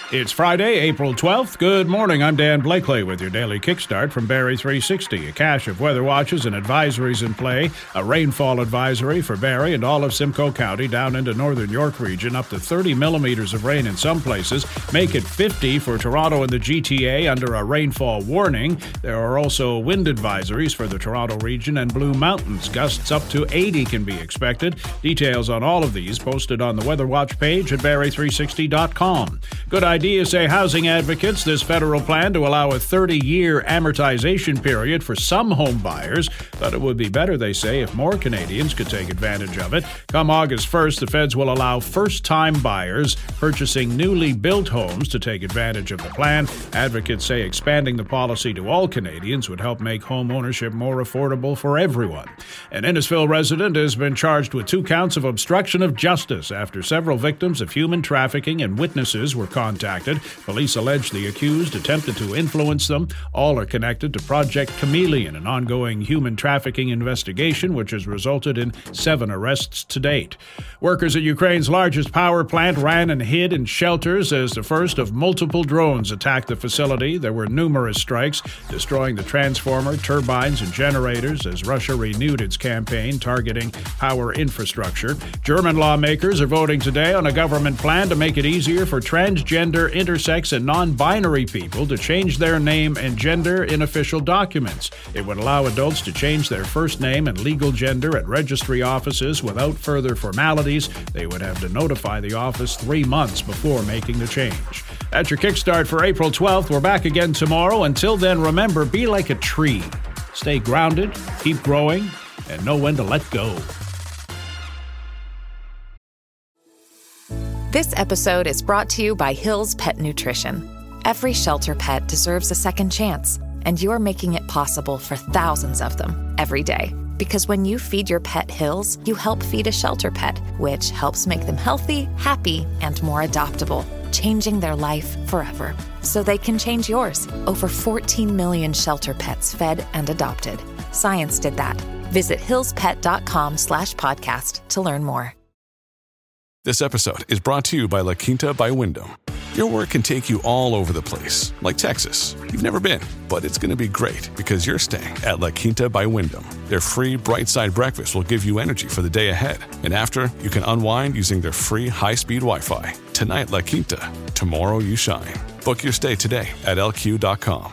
It's Friday, April 12th. Good morning. I'm Dan Blakely with your daily kickstart from Barrie 360. A cache of weather watches and advisories in play. A rainfall advisory for Barrie and all of Simcoe County down into northern York region. Up to 30 millimeters of rain in some places. Make it 50 for Toronto and the GTA under a rainfall warning. There are also wind advisories for the Toronto region and Blue Mountains. Gusts up to 80 can be expected. Details on all of these posted on the Weather Watch page at barrie360.com. Good idea, say housing advocates. This federal plan to allow a 30-year amortization period for some home buyers, but it would be better, they say, if more Canadians could take advantage of it. Come August 1st, the feds will allow first-time buyers purchasing newly built homes to take advantage of the plan. Advocates say expanding the policy to all Canadians would help make home ownership more affordable for everyone. An Innisfil resident has been charged with 2 counts of obstruction of justice after several victims of human trafficking and witnesses were contacted. Police allege the accused attempted to influence them. All are connected to Project Chameleon, an ongoing human trafficking investigation which has resulted in 7 arrests to date. Workers at Ukraine's largest power plant ran and hid in shelters as the first of multiple drones attacked the facility. There were numerous strikes, destroying the transformer, turbines, and generators as Russia renewed its campaign targeting power infrastructure. German lawmakers are voting today on a government plan to make it easier for transgender, intersex, and non-binary people to change their name and gender in official documents. It would allow adults to change their first name and legal gender at registry offices without further formalities. They would have to notify the office 3 months before making the change. That's your kickstart for April 12th. We're back again tomorrow. Until then, remember, be like a tree. Stay grounded, keep growing, and know when to let go. This episode is brought to you by Hill's Pet Nutrition. Every shelter pet deserves a second chance, and you're making it possible for thousands of them every day. Because when you feed your pet Hill's, you help feed a shelter pet, which helps make them healthy, happy, and more adoptable, changing their life forever. So they can change yours. Over 14 million shelter pets fed and adopted. Science did that. Visit hillspet.com/podcast to learn more. This episode is brought to you by La Quinta by Wyndham. Your work can take you all over the place, like Texas. You've never been, but it's going to be great because you're staying at La Quinta by Wyndham. Their free Bright Side breakfast will give you energy for the day ahead. And after, you can unwind using their free high-speed Wi-Fi. Tonight, La Quinta. Tomorrow, you shine. Book your stay today at lq.com.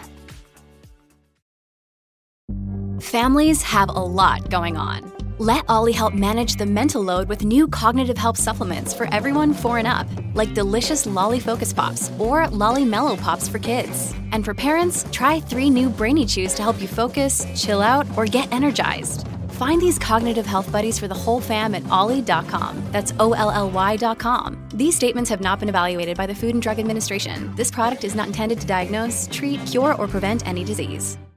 Families have a lot going on. Let Ollie help manage the mental load with new cognitive help supplements for everyone 4 and up, like delicious Lolly Focus Pops or Lolly Mellow Pops for kids. And for parents, try 3 new Brainy Chews to help you focus, chill out, or get energized. Find these cognitive health buddies for the whole fam at ollie.com. That's OLLY.com. These statements have not been evaluated by the Food and Drug Administration. This product is not intended to diagnose, treat, cure, or prevent any disease.